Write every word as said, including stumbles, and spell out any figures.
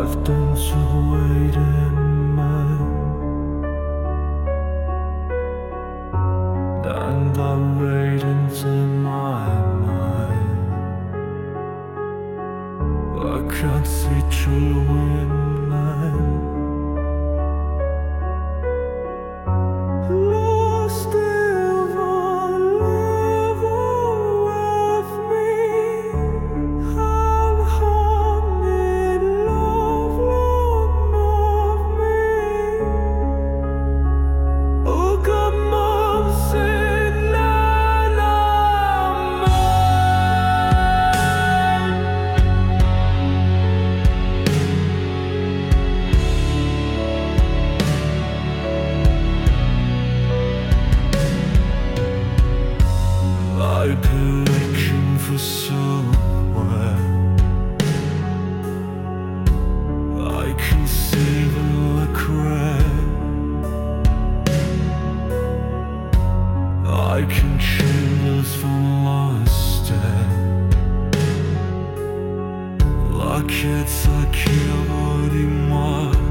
I've done to wait in mind, and I wait into my mind. I can't see true in mine. Lost in the level with me, I'm haunted, love, love, love me. Oh, God, Mom said, "None of I've been looking for somewhere I can save and regret. I can change us from lost day, like it's like you already marked.